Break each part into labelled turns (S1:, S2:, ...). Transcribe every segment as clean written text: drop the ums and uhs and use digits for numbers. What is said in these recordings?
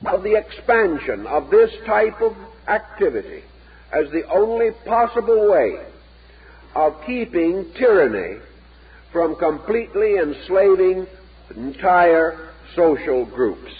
S1: of the expansion of this type of activity as the only possible way of keeping tyranny from completely enslaving entire social groups.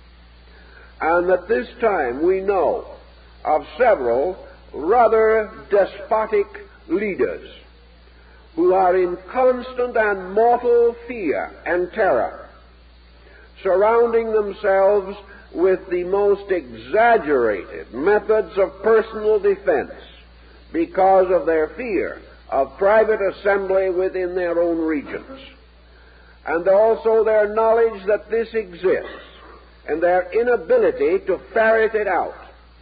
S1: And at this time we know of several rather despotic leaders who are in constant and mortal fear and terror, surrounding themselves with the most exaggerated methods of personal defense because of their fear of private assembly within their own regions, and also their knowledge that this exists and their inability to ferret it out.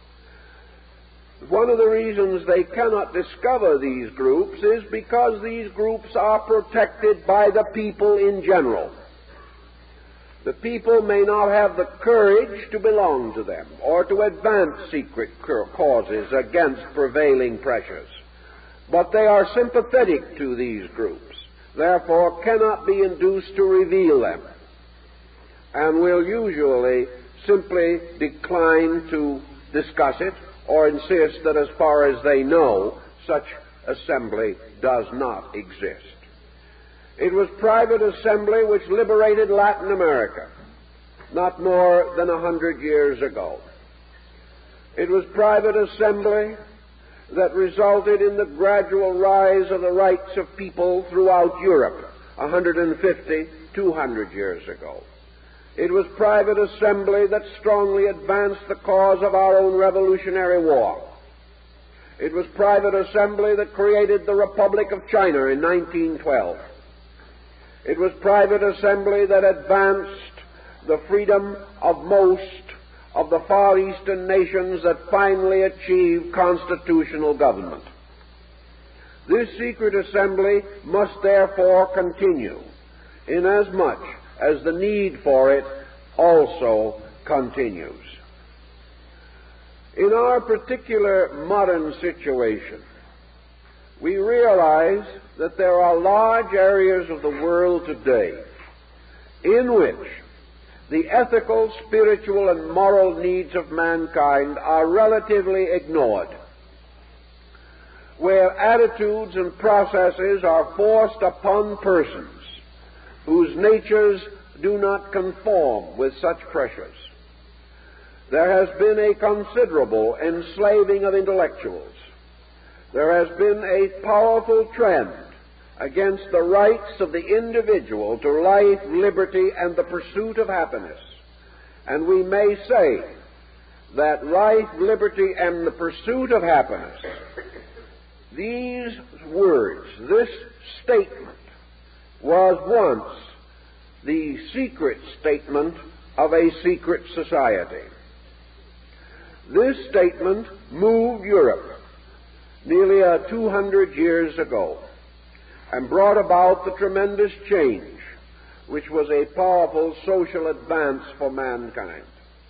S1: One of the reasons they cannot discover these groups is because these groups are protected by the people in general. The people may not have the courage to belong to them or to advance secret causes against prevailing pressures, but they are sympathetic to these groups, therefore cannot be induced to reveal them, and will usually simply decline to discuss it or insist that as far as they know, such assembly does not exist. It was private assembly which liberated Latin America not more than 100 years ago. It was private assembly that resulted in the gradual rise of the rights of people throughout Europe 150, 200 years ago. It was private assembly that strongly advanced the cause of our own Revolutionary War. It was private assembly that created the Republic of China in 1912. It was private assembly that advanced the freedom of most of the Far Eastern nations that finally achieved constitutional government. This secret assembly must therefore continue, inasmuch as the need for it also continues. In our particular modern situation, we realize that there are large areas of the world today in which the ethical, spiritual, and moral needs of mankind are relatively ignored, where attitudes and processes are forced upon persons whose natures do not conform with such pressures. There has been a considerable enslaving of intellectuals. There has been a powerful trend against the rights of the individual to life, liberty, and the pursuit of happiness. And we may say that life, liberty, and the pursuit of happiness, these words, this statement, was once the secret statement of a secret society. This statement moved Europe nearly 200 years ago and brought about the tremendous change which was a powerful social advance for mankind.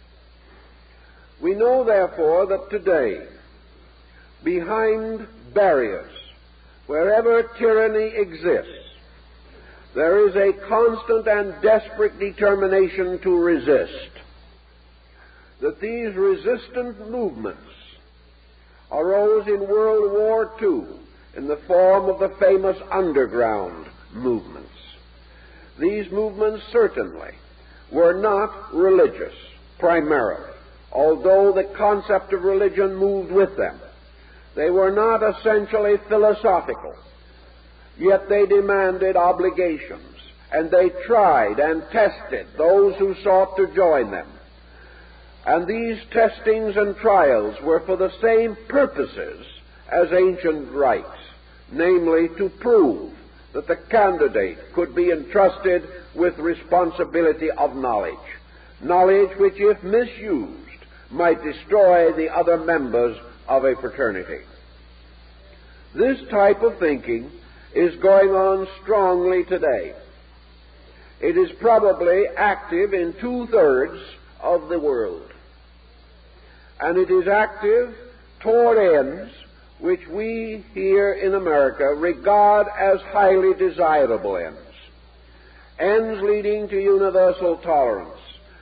S1: We know, therefore, that today, behind barriers, wherever tyranny exists, there is a constant and desperate determination to resist. That these resistant movements arose in World War II in the form of the famous underground movements. These movements certainly were not religious, primarily, although the concept of religion moved with them. They were not essentially philosophical, yet they demanded obligations, and they tried and tested those who sought to join them. And these testings and trials were for the same purposes as ancient rites, namely to prove that the candidate could be entrusted with responsibility of knowledge, knowledge which, if misused, might destroy the other members of a fraternity. This type of thinking is going on strongly today. It is probably active in 2/3 of the world, and it is active toward ends which we here in America regard as highly desirable ends leading to universal tolerance,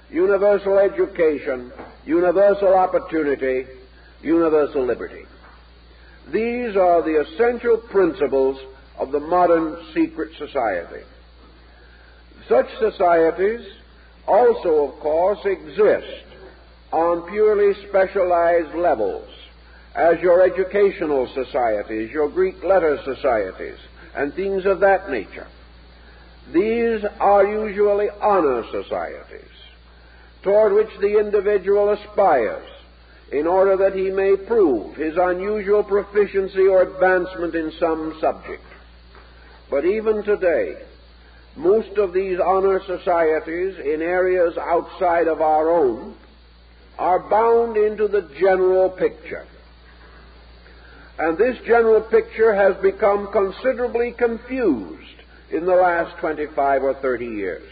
S1: universal education, universal opportunity, universal liberty. These are the essential principles of the modern secret society. Such societies also, of course, exist on purely specialized levels, as your educational societies, your Greek letter societies, and things of that nature. These are usually honor societies, toward which the individual aspires in order that he may prove his unusual proficiency or advancement in some subject. But even today, most of these honor societies in areas outside of our own are bound into the general picture. And this general picture has become considerably confused in the last 25 or 30 years.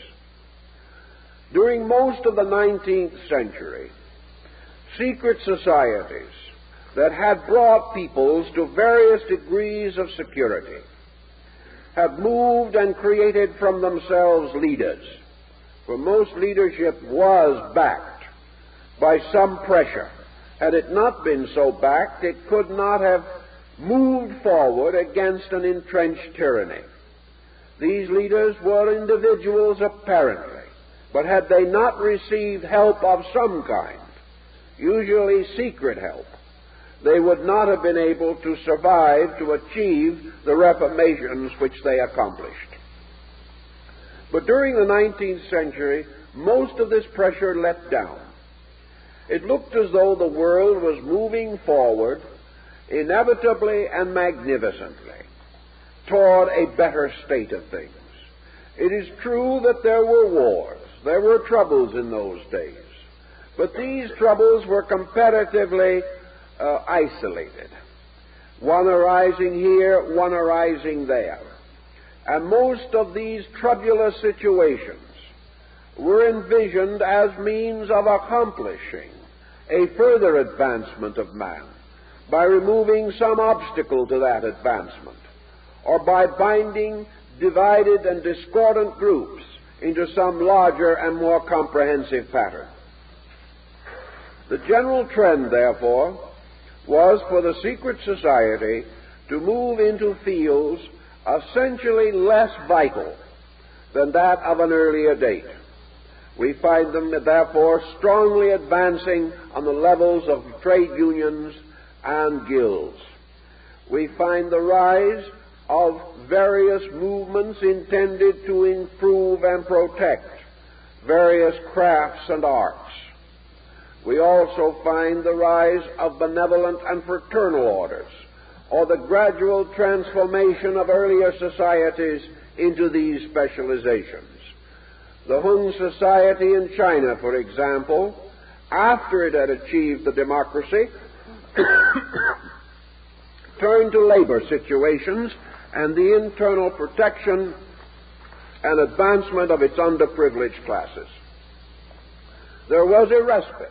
S1: During most of the 19th century, secret societies that had brought peoples to various degrees of security have moved and created from themselves leaders, for most leadership was backed by some pressure. Had it not been so backed, it could not have moved forward against an entrenched tyranny. These leaders were individuals apparently, but had they not received help of some kind, usually secret help, they would not have been able to survive to achieve the reformations which they accomplished. But during the 19th century, most of this pressure let down. It looked as though the world was moving forward inevitably and magnificently toward a better state of things. It is true that there were wars, there were troubles in those days, but these troubles were comparatively isolated, one arising here, one arising there. And most of these troublous situations were envisioned as means of accomplishing a further advancement of man by removing some obstacle to that advancement, or by binding divided and discordant groups into some larger and more comprehensive pattern. The general trend, therefore, was for the secret society to move into fields essentially less vital than that of an earlier date. We find them, therefore, strongly advancing on the levels of trade unions and guilds. We find the rise of various movements intended to improve and protect various crafts and arts. We also find the rise of benevolent and fraternal orders, or the gradual transformation of earlier societies into these specializations. The Hun Society in China, for example, after it had achieved the democracy, turned to labor situations and the internal protection and advancement of its underprivileged classes. There was a respite,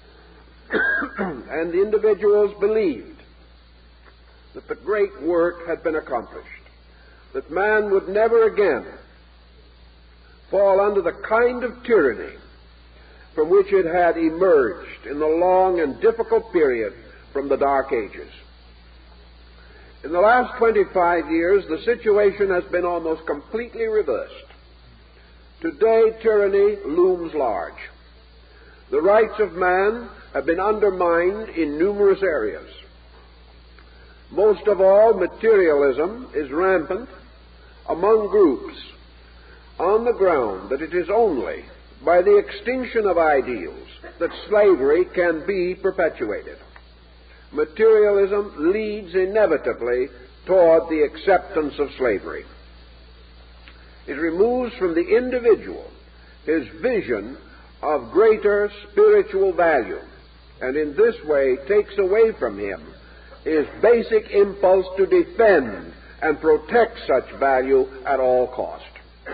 S1: and the individuals believed that the great work had been accomplished, that man would never again fall under the kind of tyranny from which it had emerged in the long and difficult period from the Dark Ages. In the last 25 years, the situation has been almost completely reversed. Today, tyranny looms large. The rights of man have been undermined in numerous areas. Most of all, materialism is rampant among groups on the ground that it is only by the extinction of ideals that slavery can be perpetuated. Materialism leads inevitably toward the acceptance of slavery. It removes from the individual his vision of greater spiritual value, and in this way takes away from him his basic impulse to defend and protect such value at all cost.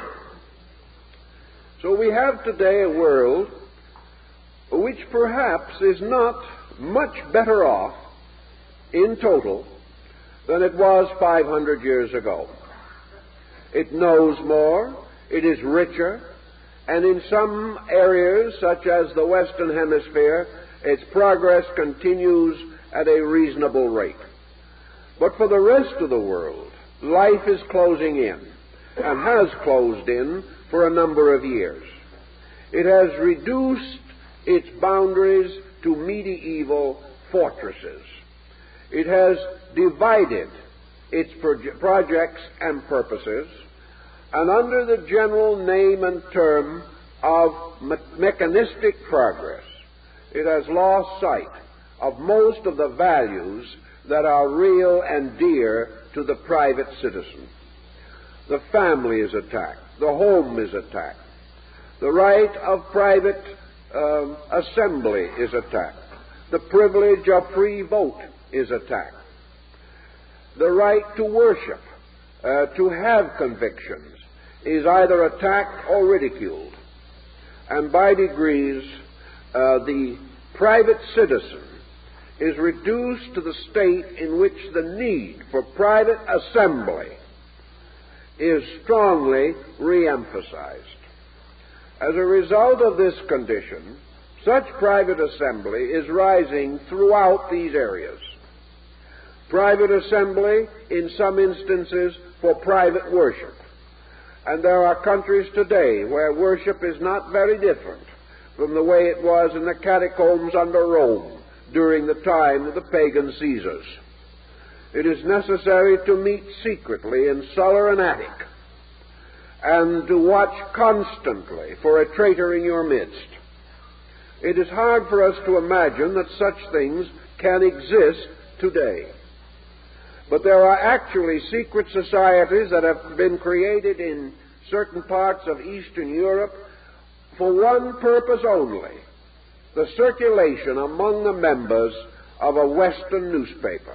S1: So we have today a world which perhaps is not much better off in total than it was 500 years ago. It knows more, it is richer, and in some areas, such as the Western Hemisphere, its progress continues at a reasonable rate. But for the rest of the world, life is closing in, and has closed in for a number of years. It has reduced its boundaries to medieval fortresses. It has divided its projects and purposes, and under the general name and term of mechanistic progress, it has lost sight of most of the values that are real and dear to the private citizen. The family is attacked. The home is attacked. The right of private assembly is attacked. The privilege of free vote is attacked. The right to worship, to have convictions, is either attacked or ridiculed. And by degrees, the private citizen is reduced to the state in which the need for private assembly is strongly re-emphasized. As a result of this condition, such private assembly is rising throughout these areas. Private assembly, in some instances, for private worship. And there are countries today where worship is not very different from the way it was in the catacombs under Rome during the time of the pagan Caesars. It is necessary to meet secretly in cellar and attic, and to watch constantly for a traitor in your midst. It is hard for us to imagine that such things can exist today. But there are actually secret societies that have been created in certain parts of Eastern Europe for one purpose only: the circulation among the members of a Western newspaper.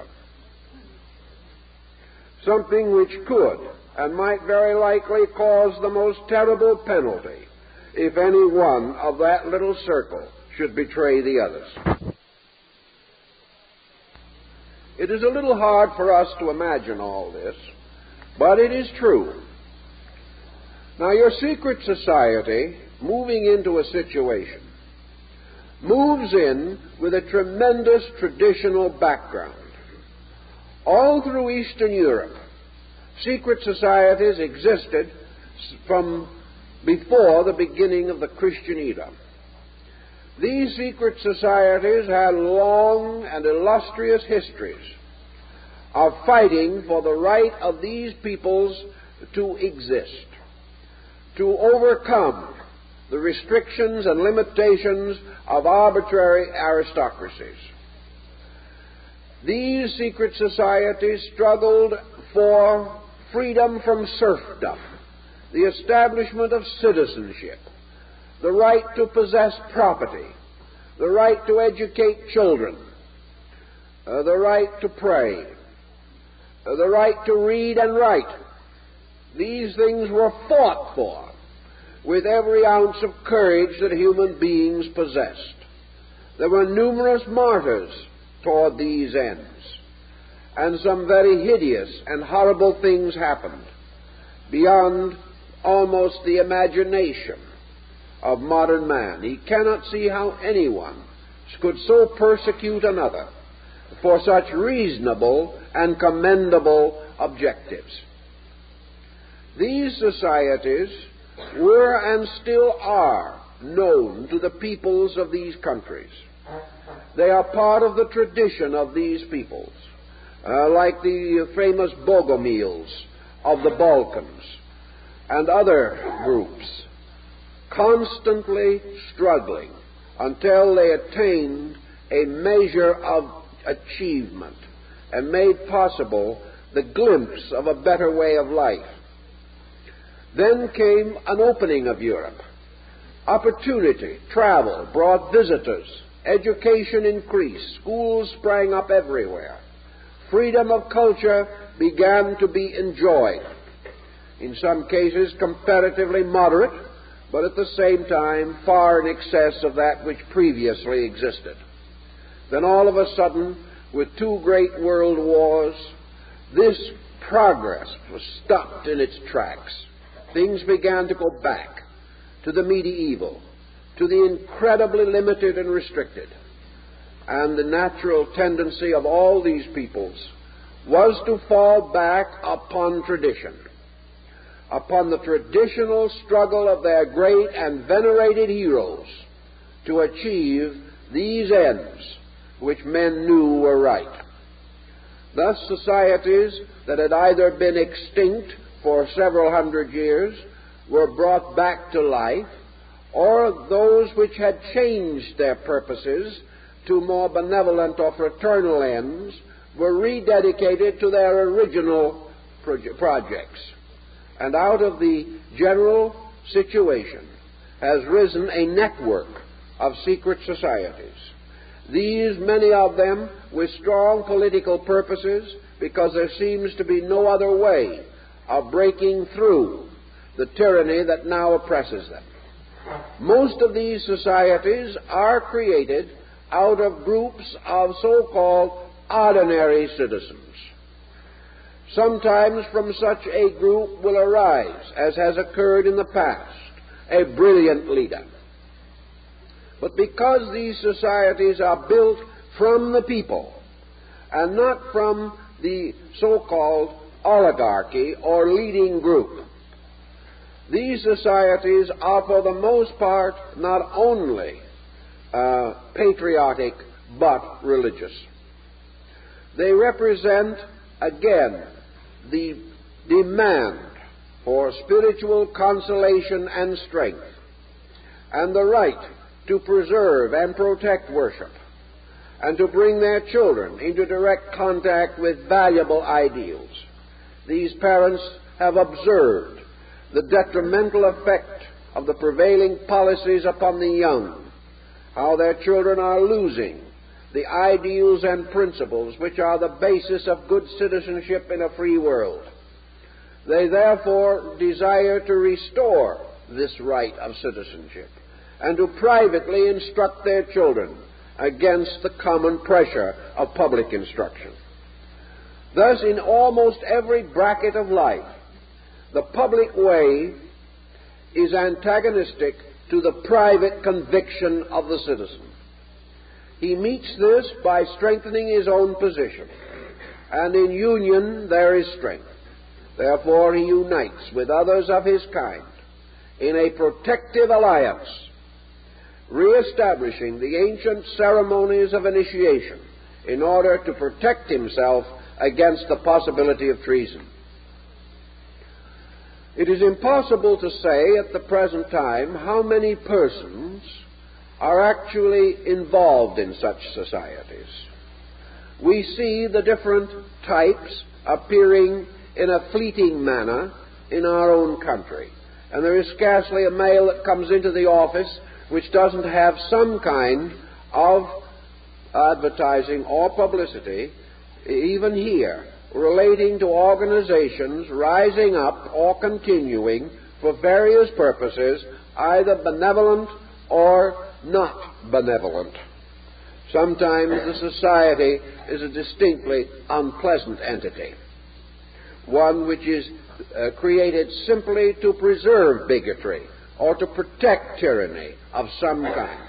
S1: Something which could and might very likely cause the most terrible penalty if any one of that little circle should betray the others. It is a little hard for us to imagine all this, but it is true. Now, your secret society, moving into a situation, moves in with a tremendous traditional background. All through Eastern Europe, secret societies existed from before the beginning of the Christian era. These secret societies had long and illustrious histories of fighting for the right of these peoples to exist, to overcome the restrictions and limitations of arbitrary aristocracies. These secret societies struggled for freedom from serfdom, the establishment of citizenship, the right to possess property, the right to educate children, the right to pray, the right to read and write. These things were fought for with every ounce of courage that human beings possessed. There were numerous martyrs toward these ends, and some very hideous and horrible things happened beyond almost the imagination of modern man. He cannot see how anyone could so persecute another for such reasonable and commendable objectives. These societies were and still are known to the peoples of these countries. They are part of the tradition of these peoples, like the famous Bogomils of the Balkans and other groups, constantly struggling until they attained a measure of achievement and made possible the glimpse of a better way of life. Then came an opening of Europe. Opportunity, travel brought visitors, education increased, schools sprang up everywhere. Freedom of culture began to be enjoyed, in some cases comparatively moderate, but at the same time far in excess of that which previously existed. Then all of a sudden, with two great world wars, this progress was stopped in its tracks. Things began to go back to the medieval, to the incredibly limited and restricted. And the natural tendency of all these peoples was to fall back upon tradition, upon the traditional struggle of their great and venerated heroes to achieve these ends which men knew were right. Thus, societies that had either been extinct for several hundred years were brought back to life, or those which had changed their purposes to more benevolent or fraternal ends were rededicated to their original projects. And out of the general situation has risen a network of secret societies. These, many of them, with strong political purposes, because there seems to be no other way of breaking through the tyranny that now oppresses them. Most of these societies are created out of groups of so-called ordinary citizens. Sometimes from such a group will arise, as has occurred in the past, a brilliant leader. But because these societies are built from the people and not from the so-called oligarchy or leading group, these societies are for the most part not only patriotic but religious. They represent, again, the demand for spiritual consolation and strength, and the right to preserve and protect worship, and to bring their children into direct contact with valuable ideals. These parents have observed the detrimental effect of the prevailing policies upon the young, how their children are losing the ideals and principles which are the basis of good citizenship in a free world. They therefore desire to restore this right of citizenship and to privately instruct their children against the common pressure of public instruction. Thus, in almost every bracket of life, the public way is antagonistic to the private conviction of the citizen. He meets this by strengthening his own position, and in union there is strength. Therefore, he unites with others of his kind in a protective alliance, re-establishing the ancient ceremonies of initiation in order to protect himself against the possibility of treason. It is impossible to say at the present time how many persons are actually involved in such societies. We see the different types appearing in a fleeting manner in our own country, and there is scarcely a male that comes into the office which doesn't have some kind of advertising or publicity, even here, relating to organizations rising up or continuing for various purposes, either benevolent or not benevolent. Sometimes the society is a distinctly unpleasant entity, one which is created simply to preserve bigotry or to protect tyranny of some kind.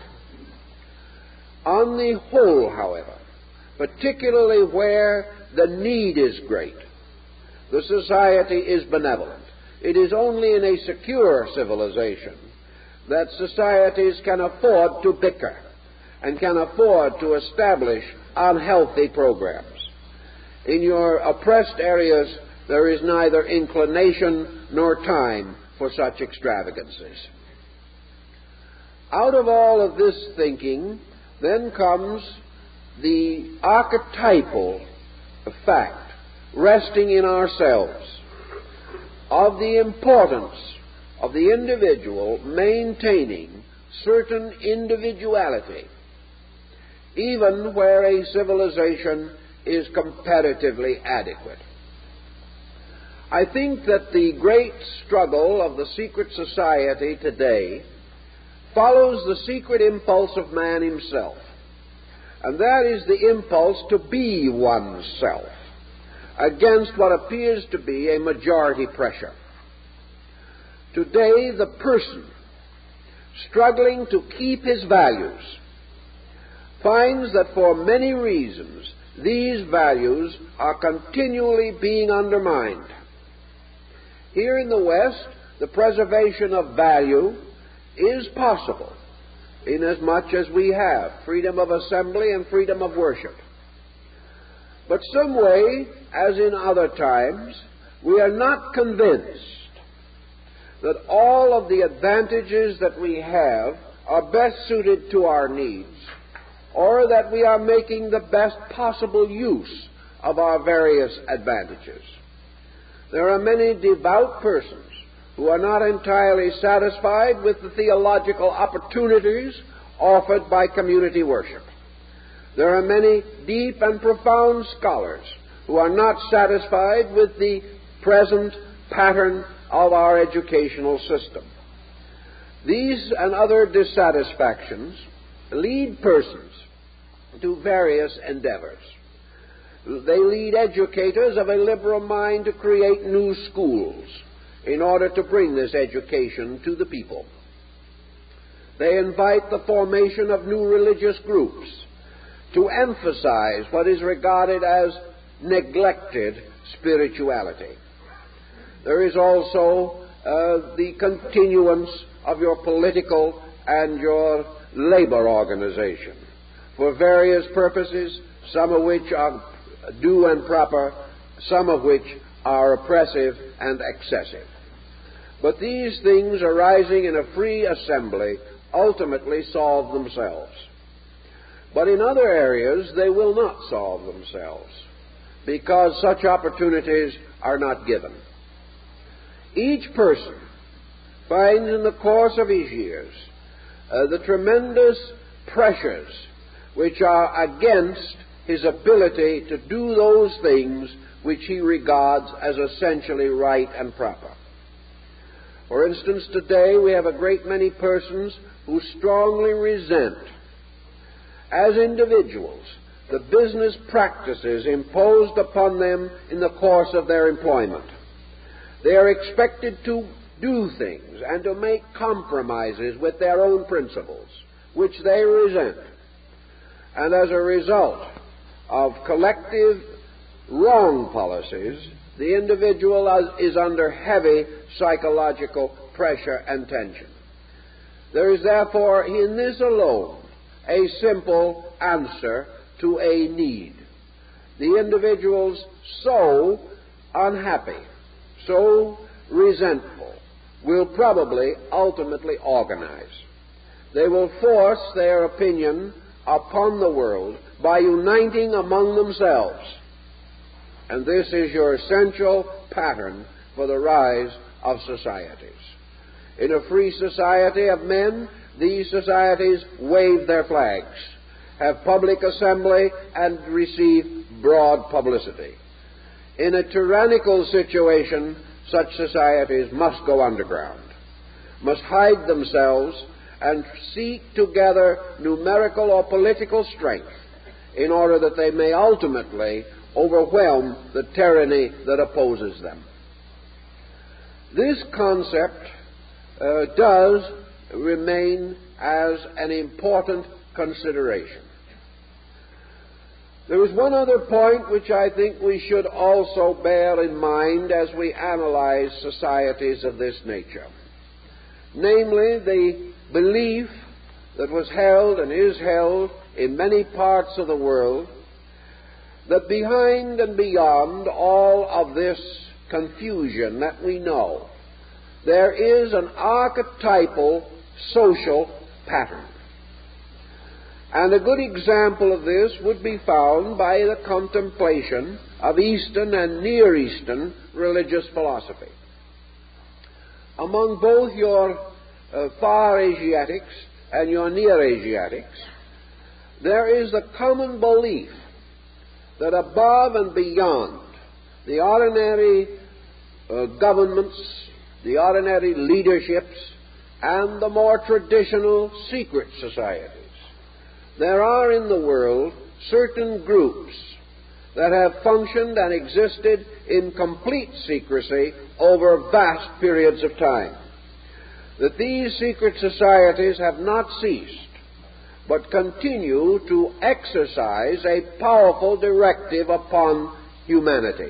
S1: On the whole, however, particularly where the need is great, the society is benevolent. It is only in a secure civilization that societies can afford to bicker and can afford to establish unhealthy programs. In your oppressed areas, there is neither inclination nor time for such extravagances. Out of all of this thinking, then comes the archetypal fact, resting in ourselves, of the importance of the individual maintaining certain individuality, even where a civilization is comparatively adequate. I think that the great struggle of the secret society today follows the secret impulse of man himself, and that is the impulse to be oneself against what appears to be a majority pressure. Today, the person struggling to keep his values, finds that for many reasons these values are continually being undermined. Here in the West, the preservation of value is possible, inasmuch as we have freedom of assembly and freedom of worship. But some way, as in other times, we are not convinced that all of the advantages that we have are best suited to our needs, or that we are making the best possible use of our various advantages. There are many devout persons who are not entirely satisfied with the theological opportunities offered by community worship. There are many deep and profound scholars who are not satisfied with the present pattern of our educational system. These and other dissatisfactions lead persons to various endeavors. They lead educators of a liberal mind to create new schools in order to bring this education to the people. They invite the formation of new religious groups to emphasize what is regarded as neglected spirituality. There is also the continuance of your political and your labor organization for various purposes, some of which are due and proper, some of which are oppressive and excessive. But these things arising in a free assembly ultimately solve themselves. But in other areas they will not solve themselves, because such opportunities are not given. Each person finds in the course of his years the tremendous pressures which are against his ability to do those things which he regards as essentially right and proper. For instance, today we have a great many persons who strongly resent, as individuals, the business practices imposed upon them in the course of their employment. They are expected to do things and to make compromises with their own principles, which they resent. And as a result of collective wrong policies, the individual is under heavy psychological pressure and tension. There is therefore in this alone a simple answer to a need. The individuals so unhappy, so resentful, will probably ultimately organize. They will force their opinion upon the world by uniting among themselves. And this is your essential pattern for the rise of societies. In a free society of men, these societies wave their flags, have public assembly, and receive broad publicity. In a tyrannical situation, such societies must go underground, must hide themselves, and seek to gather numerical or political strength in order that they may ultimately overwhelm the tyranny that opposes them. This concept does remain as an important consideration. There is one other point which I think we should also bear in mind as we analyze societies of this nature, namely the belief that was held and is held in many parts of the world that behind and beyond all of this confusion that we know, there is an archetypal social pattern. And a good example of this would be found by the contemplation of Eastern and Near Eastern religious philosophy. Among both your Far Asiatics and your Near Asiatics, there is the common belief that above and beyond the ordinary governments, the ordinary leaderships, and the more traditional secret societies, there are in the world certain groups that have functioned and existed in complete secrecy over vast periods of time. that these secret societies have not ceased, but continue to exercise a powerful directive upon humanity.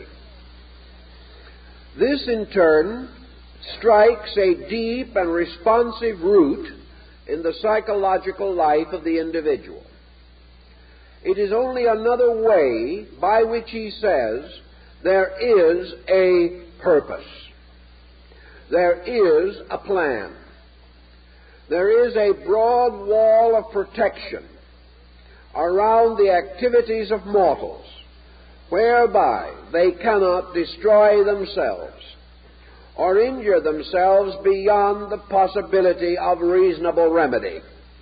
S1: This, in turn, strikes a deep and responsive root in the psychological life of the individual. It is only another way by which he says there is a purpose. There is a plan. There is a broad wall of protection around the activities of mortals, whereby they cannot destroy themselves or injure themselves beyond the possibility of reasonable remedy.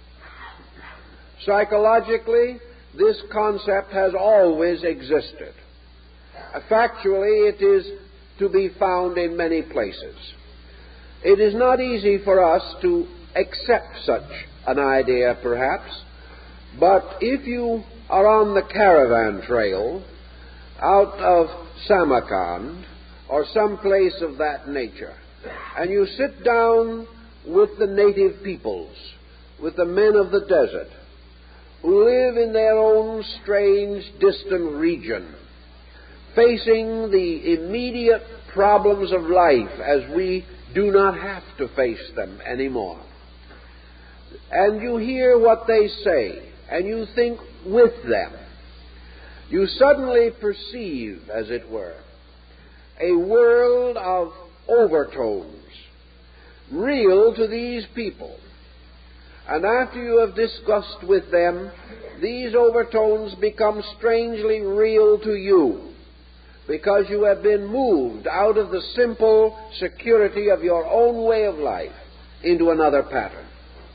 S1: Psychologically, this concept has always existed. Factually, it is to be found in many places. It is not easy for us to accept such an idea, perhaps, but if you are on the caravan trail out of Samarkand or some place of that nature, and you sit down with the native peoples, with the men of the desert, who live in their own strange, distant region, facing the immediate problems of life as we do not have to face them anymore. And you hear what they say, and you think with them. You suddenly perceive, as it were, a world of overtones, real to these people. And after you have discussed with them, these overtones become strangely real to you, because you have been moved out of the simple security of your own way of life into another pattern.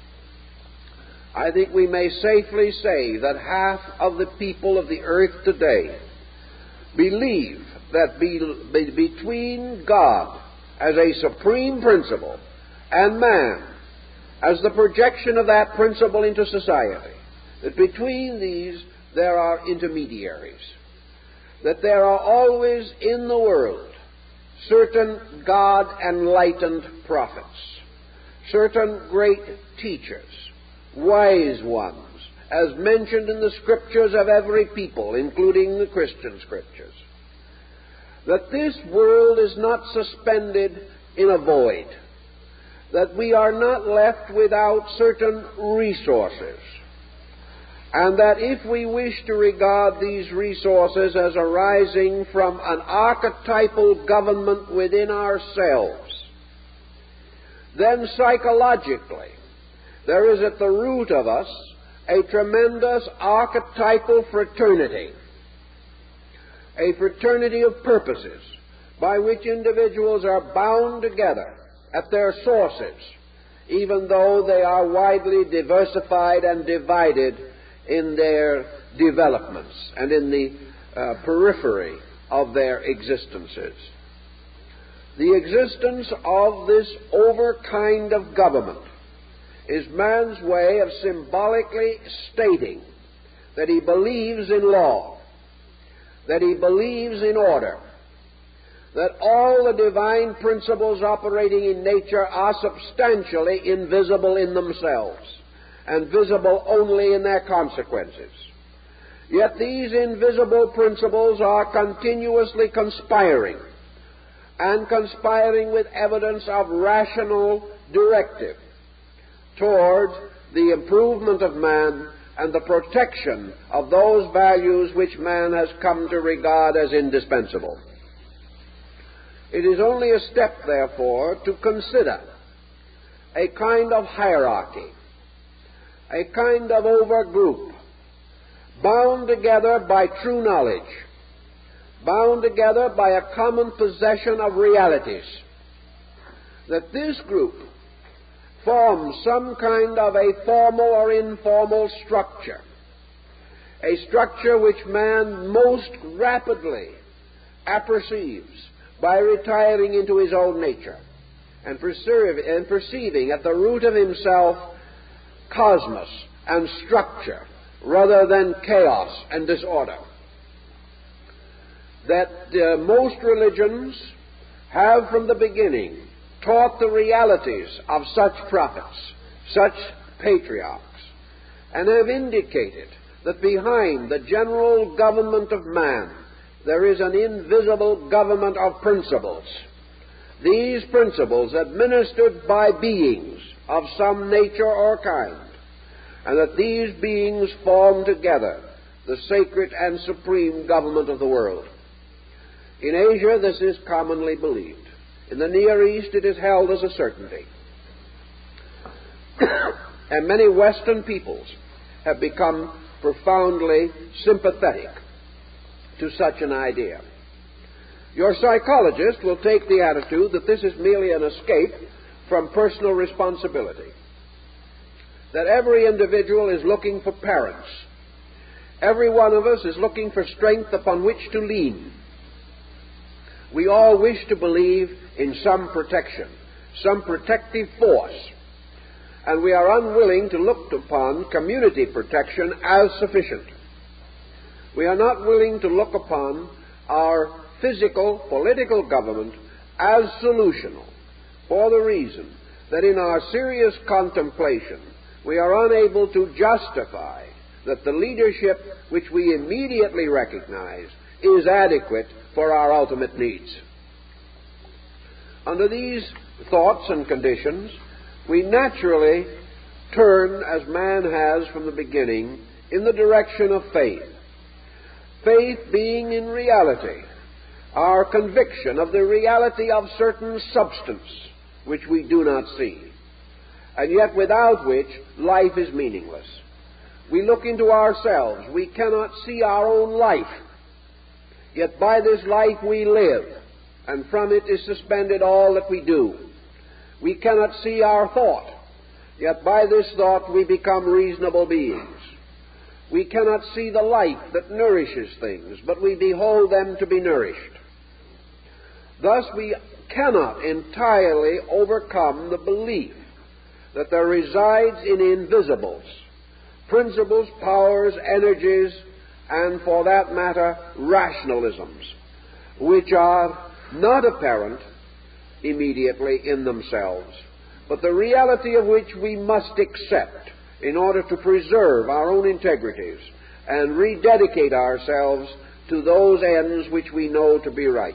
S1: I think we may safely say that half of the people of the earth today believe that between God as a supreme principle and man as the projection of that principle into society, that between these there are intermediaries, that there are always in the world certain God-enlightened prophets, certain great teachers, wise ones, as mentioned in the scriptures of every people, including the Christian scriptures, that this world is not suspended in a void, that we are not left without certain resources, and that if we wish to regard these resources as arising from an archetypal government within ourselves, then psychologically there is at the root of us a tremendous archetypal fraternity, a fraternity of purposes by which individuals are bound together at their sources, even though they are widely diversified and divided in their developments and in the periphery of their existences. The existence of this over-kind of government is man's way of symbolically stating that he believes in law, that he believes in order, that all the divine principles operating in nature are substantially invisible in themselves and visible only in their consequences. Yet these invisible principles are continuously conspiring, and conspiring with evidence of rational directive toward the improvement of man and the protection of those values which man has come to regard as indispensable. It is only a step, therefore, to consider a kind of hierarchy, a kind of overgroup, bound together by true knowledge, bound together by a common possession of realities, that this group forms some kind of a formal or informal structure, a structure which man most rapidly apperceives by retiring into his own nature and perceiving at the root of himself cosmos and structure rather than chaos and disorder. That most religions have from the beginning taught the realities of such prophets, such patriarchs, and have indicated that behind the general government of man there is an invisible government of principles. These principles administered by beings of some nature or kind, and that these beings form together the sacred and supreme government of the world. In Asia, this is commonly believed. In the Near East, it is held as a certainty. And many Western peoples have become profoundly sympathetic to such an idea. Your psychologist will take the attitude that this is merely an escape from personal responsibility, that every individual is looking for parents. Every one of us is looking for strength upon which to lean. We all wish to believe in some protection, some protective force, and we are unwilling to look upon community protection as sufficient. We are not willing to look upon our physical, political government as solutional, for the reason that in our serious contemplation we are unable to justify that the leadership which we immediately recognize is adequate for our ultimate needs. Under these thoughts and conditions, we naturally turn, as man has from the beginning, in the direction of faith. Faith being in reality our conviction of the reality of certain substance which we do not see, and yet without which life is meaningless. We look into ourselves. We cannot see our own life, yet by this life we live, and from it is suspended all that we do. We cannot see our thought, yet by this thought we become reasonable beings. We cannot see the life that nourishes things, but we behold them to be nourished. Thus we cannot entirely overcome the belief that there resides in invisibles principles, powers, energies, and for that matter, rationalisms, which are not apparent immediately in themselves, but the reality of which we must accept in order to preserve our own integrities and rededicate ourselves to those ends which we know to be right.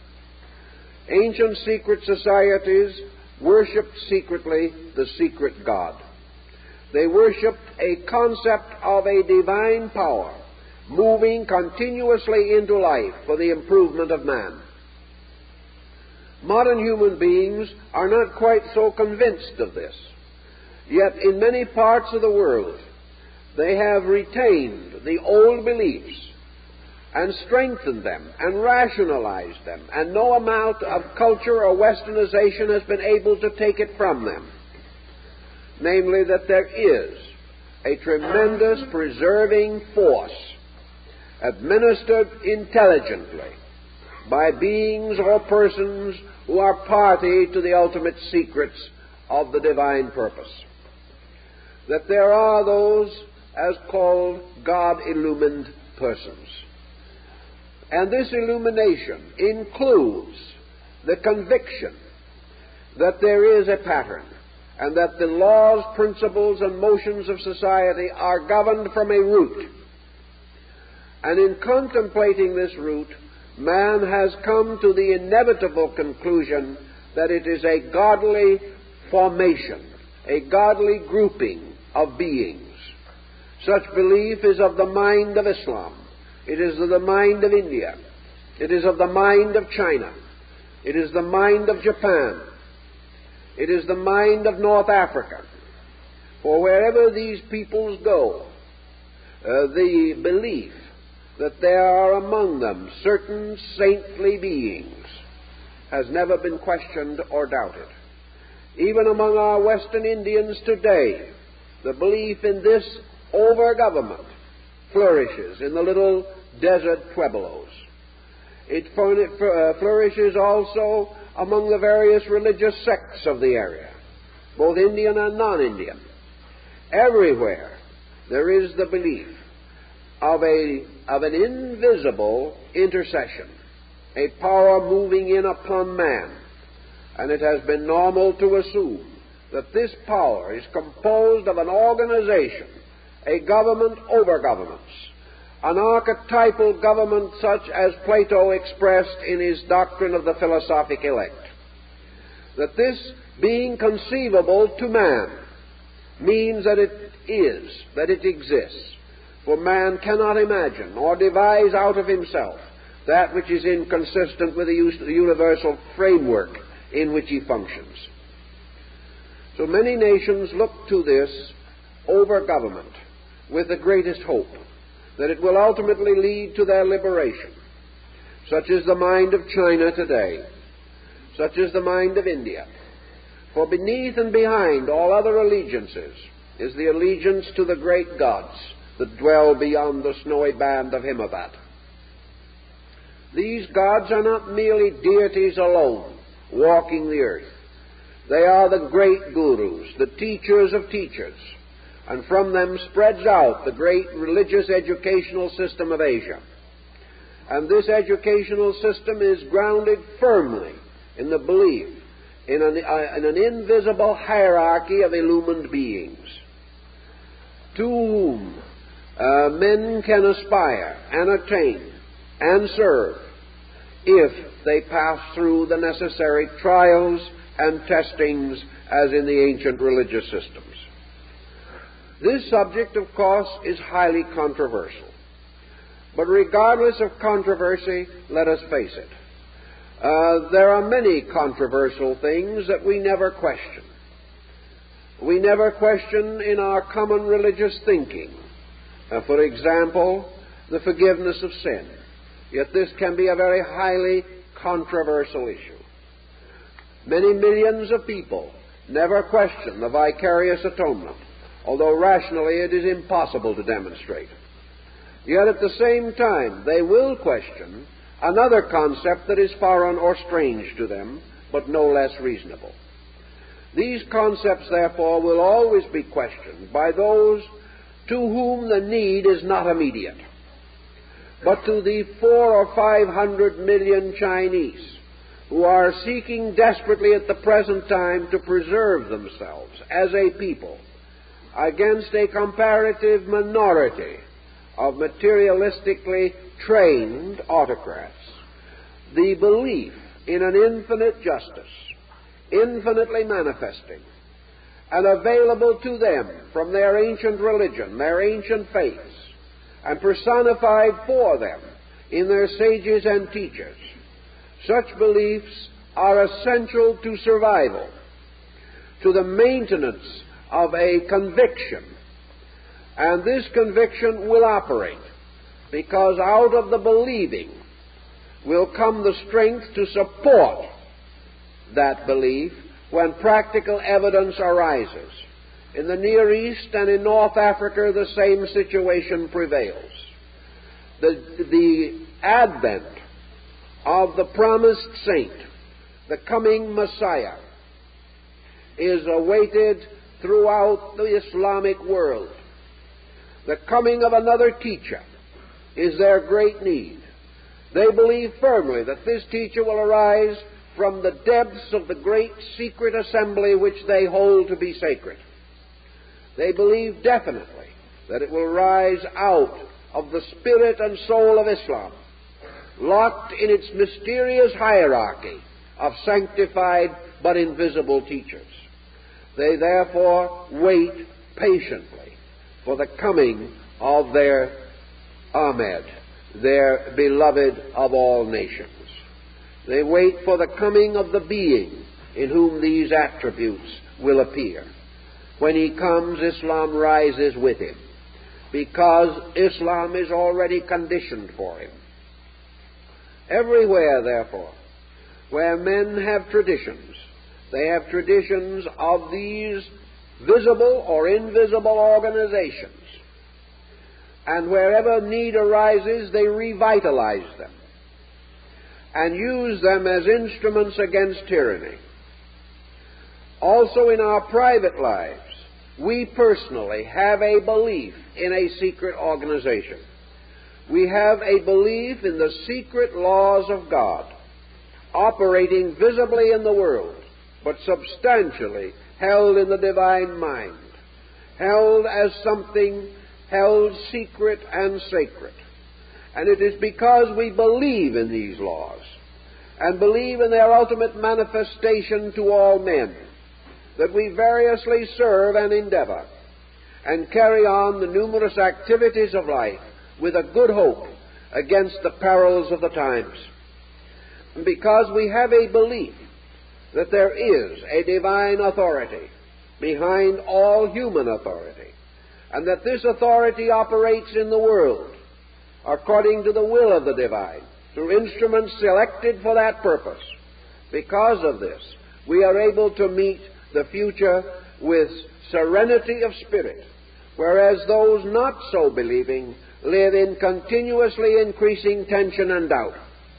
S1: Ancient secret societies worshipped secretly the secret God. They worshipped a concept of a divine power moving continuously into life for the improvement of man. Modern human beings are not quite so convinced of this. Yet in many parts of the world, they have retained the old beliefs and strengthened them and rationalized them, and no amount of culture or westernization has been able to take it from them. Namely, that there is a tremendous preserving force administered intelligently by beings or persons who are party to the ultimate secrets of the divine purpose. That there are those as called God-illumined persons. And this illumination includes the conviction that there is a pattern, and that the laws, principles, and motions of society are governed from a root. And in contemplating this root, man has come to the inevitable conclusion that it is a godly formation, a godly grouping of beings. Such belief is of the mind of Islam. It is of the mind of India. It is of the mind of China. It is the mind of Japan. It is the mind of North Africa. For wherever these peoples go, the belief that there are among them certain saintly beings has never been questioned or doubted. Even among our Western Indians today, the belief in this over-government flourishes in the little desert pueblos. It flourishes also among the various religious sects of the area, both Indian and non-Indian. Everywhere there is the belief of an invisible intercession, a power moving in upon man, and it has been normal to assume that this power is composed of an organization, a government over governments, an archetypal government such as Plato expressed in his doctrine of the philosophic elect. That this being conceivable to man means that it is, that it exists, for man cannot imagine or devise out of himself that which is inconsistent with the universal framework in which he functions. So many nations look to this over-government with the greatest hope that it will ultimately lead to their liberation. Such is the mind of China today. Such is the mind of India. For beneath and behind all other allegiances is the allegiance to the great gods that dwell beyond the snowy band of Himavat. These gods are not merely deities alone walking the earth. They are the great gurus, the teachers of teachers, and from them spreads out the great religious educational system of Asia. And this educational system is grounded firmly in the belief in an invisible hierarchy of illumined beings to whom men can aspire and attain and serve if they pass through the necessary trials and testings as in the ancient religious systems. This subject, of course, is highly controversial. But regardless of controversy, let us face it. There are many controversial things that we never question. We never question in our common religious thinking. For example, the forgiveness of sin. Yet this can be a very highly controversial issue. Many millions of people never question the vicarious atonement, although rationally it is impossible to demonstrate. Yet at the same time, they will question another concept that is foreign or strange to them, but no less reasonable. These concepts, therefore, will always be questioned by those to whom the need is not immediate, but to the 400 or 500 million Chinese who are seeking desperately at the present time to preserve themselves as a people against a comparative minority of materialistically trained autocrats. The belief in an infinite justice, infinitely manifesting and available to them from their ancient religion, their ancient faiths, and personified for them in their sages and teachers. Such beliefs are essential to survival, to the maintenance of a conviction, and this conviction will operate because out of the believing will come the strength to support that belief when practical evidence arises. In the Near East and in North Africa, the same situation prevails. The advent of the promised saint, the coming Messiah, is awaited throughout the Islamic world. The coming of another teacher is their great need. They believe firmly that this teacher will arise from the depths of the great secret assembly which they hold to be sacred. They believe definitely that it will rise out of the spirit and soul of Islam, locked in its mysterious hierarchy of sanctified but invisible teachers. They therefore wait patiently for the coming of their Ahmed, their beloved of all nations. They wait for the coming of the being in whom these attributes will appear. When he comes, Islam rises with him, because Islam is already conditioned for him. Everywhere, therefore, where men have traditions, they have traditions of these visible or invisible organizations. And wherever need arises, they revitalize them and use them as instruments against tyranny. Also in our private lives, we personally have a belief in a secret organization. We have a belief in the secret laws of God operating visibly in the world but substantially held in the divine mind, held as something held secret and sacred. And it is because we believe in these laws and believe in their ultimate manifestation to all men that we variously serve and endeavor and carry on the numerous activities of life with a good hope against the perils of the times. And because we have a belief that there is a divine authority behind all human authority, and that this authority operates in the world according to the will of the divine, through instruments selected for that purpose. Because of this, we are able to meet the future with serenity of spirit, whereas those not so believing live in continuously increasing tension and doubt.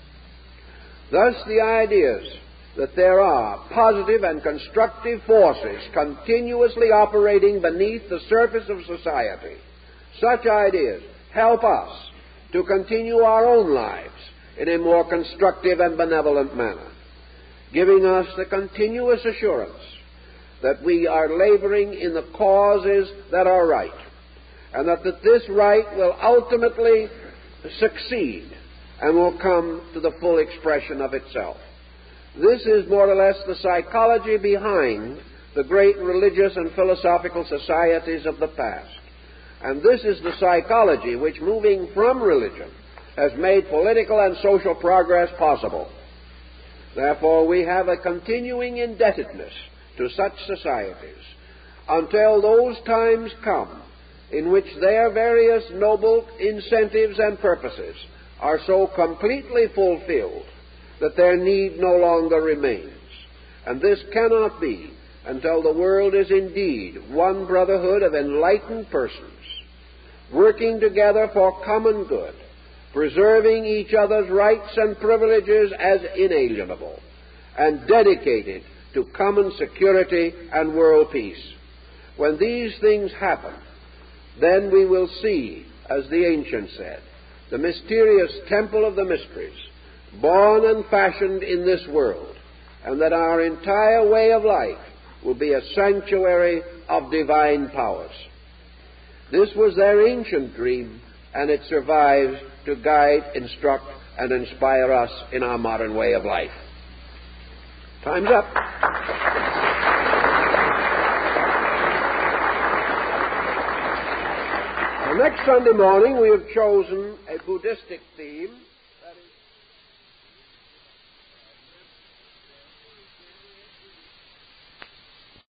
S1: Thus, the ideas that there are positive and constructive forces continuously operating beneath the surface of society, such ideas help us to continue our own lives in a more constructive and benevolent manner, giving us the continuous assurance that we are laboring in the causes that are right, and that this right will ultimately succeed and will come to the full expression of itself. This is more or less the psychology behind the great religious and philosophical societies of the past. And this is the psychology which, moving from religion, has made political and social progress possible. Therefore, we have a continuing indebtedness to such societies until those times come in which their various noble incentives and purposes are so completely fulfilled that their need no longer remains. And this cannot be until the world is indeed one brotherhood of enlightened persons, working together for common good, preserving each other's rights and privileges as inalienable, and dedicated to common security and world peace. When these things happen, then we will see, as the ancients said, the mysterious temple of the mysteries, born and fashioned in this world, and that our entire way of life will be a sanctuary of divine powers. This was their ancient dream, and it survives to guide, instruct, and inspire us in our modern way of life. Time's up. Next Sunday morning we have chosen a Buddhistic theme.